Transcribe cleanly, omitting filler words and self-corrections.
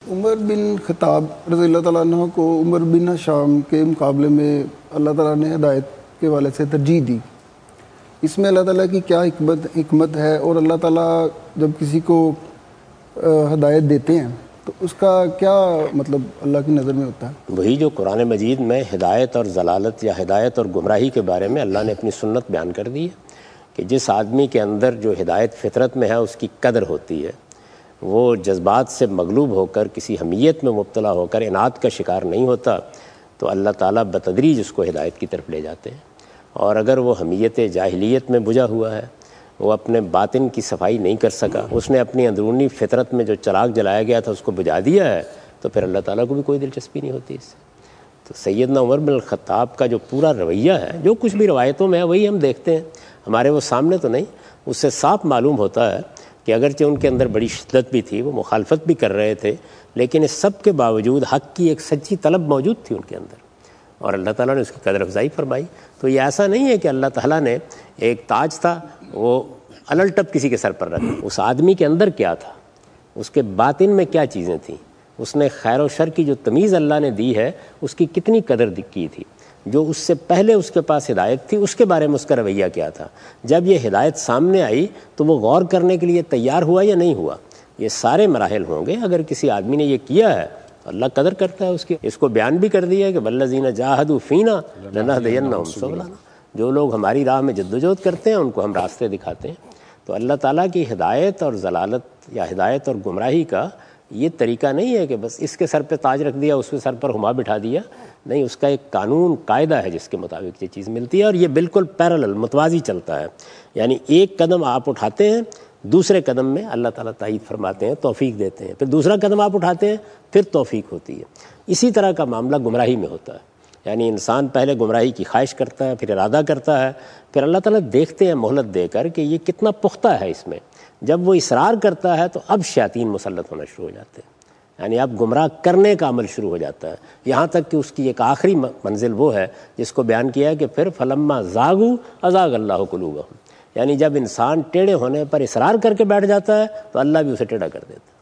عمر بن خطاب رضی اللہ تعالیٰ عنہ کو عمر بن شام کے مقابلے میں اللہ تعالیٰ نے ہدایت کے حوالے سے ترجیح دی، اس میں اللہ تعالیٰ کی کیا حکمت ہے؟ اور اللہ تعالیٰ جب کسی کو ہدایت دیتے ہیں تو اس کا کیا مطلب اللہ کی نظر میں ہوتا ہے؟ وہی جو قرآن مجید میں ہدایت اور ضلالت یا ہدایت اور گمراہی کے بارے میں اللہ نے اپنی سنت بیان کر دی ہے کہ جس آدمی کے اندر جو ہدایت فطرت میں ہے اس کی قدر ہوتی ہے، وہ جذبات سے مغلوب ہو کر کسی حمیت میں مبتلا ہو کر اناد کا شکار نہیں ہوتا، تو اللہ تعالیٰ بتدریج اس کو ہدایت کی طرف لے جاتے ہیں۔ اور اگر وہ حمیت جاہلیت میں بجھا ہوا ہے، وہ اپنے باطن کی صفائی نہیں کر سکا، اس نے اپنی اندرونی فطرت میں جو چراغ جلایا گیا تھا اس کو بجھا دیا ہے، تو پھر اللہ تعالیٰ کو بھی کوئی دلچسپی نہیں ہوتی اس سے۔ تو سیدنا عمر بن الخطاب کا جو پورا رویہ ہے، جو کچھ بھی روایتوں میں ہے وہی ہم دیکھتے ہیں، ہمارے وہ سامنے تو نہیں، اس سے صاف معلوم ہوتا ہے کہ اگرچہ ان کے اندر بڑی شدت بھی تھی، وہ مخالفت بھی کر رہے تھے، لیکن اس سب کے باوجود حق کی ایک سچی طلب موجود تھی ان کے اندر، اور اللہ تعالیٰ نے اس کی قدر افزائی فرمائی۔ تو یہ ایسا نہیں ہے کہ اللہ تعالیٰ نے ایک تاج تھا وہ الٹپ کسی کے سر پر رکھا، اس آدمی کے اندر کیا تھا، اس کے باطن میں کیا چیزیں تھیں، اس نے خیر و شر کی جو تمیز اللہ نے دی ہے اس کی کتنی قدر کی تھی، جو اس سے پہلے اس کے پاس ہدایت تھی اس کے بارے میں اس کا رویہ کیا تھا، جب یہ ہدایت سامنے آئی تو وہ غور کرنے کے لیے تیار ہوا یا نہیں ہوا۔ یہ سارے مراحل ہوں گے، اگر کسی آدمی نے یہ کیا ہے تو اللہ قدر کرتا ہے اس کی۔ اس کو بیان بھی کر دیا کہ والذین جاہدوا فینا لنہدینہم سبلنا، جو لوگ ہماری راہ میں جدوجہد کرتے ہیں ان کو ہم راستے دکھاتے ہیں۔ تو اللہ تعالیٰ کی ہدایت اور ضلالت یا ہدایت اور گمراہی کا یہ طریقہ نہیں ہے کہ بس اس کے سر پہ تاج رکھ دیا، اس کے سر پر ہما بٹھا دیا، نہیں، اس کا ایک قانون قاعدہ ہے جس کے مطابق یہ چیز ملتی ہے، اور یہ بالکل پیرالل متوازی چلتا ہے، یعنی ایک قدم آپ اٹھاتے ہیں، دوسرے قدم میں اللہ تعالیٰ تائید فرماتے ہیں، توفیق دیتے ہیں، پھر دوسرا قدم آپ اٹھاتے ہیں، پھر توفیق ہوتی ہے۔ اسی طرح کا معاملہ گمراہی میں ہوتا ہے، یعنی انسان پہلے گمراہی کی خواہش کرتا ہے، پھر ارادہ کرتا ہے، پھر اللہ تعالیٰ دیکھتے ہیں مہلت دے کر کہ یہ کتنا پختہ ہے اس میں، جب وہ اصرار کرتا ہے تو اب شیاطین مسلط ہونا شروع ہو جاتے ہیں، یعنی اب گمراہ کرنے کا عمل شروع ہو جاتا ہے، یہاں تک کہ اس کی ایک آخری منزل وہ ہے جس کو بیان کیا ہے کہ پھر فلما زاغوا ازاغ اللہ قلوبہم، یعنی جب انسان ٹیڑھے ہونے پر اصرار کر کے بیٹھ جاتا ہے تو اللہ بھی اسے ٹیڑھا کر دیتا ہے۔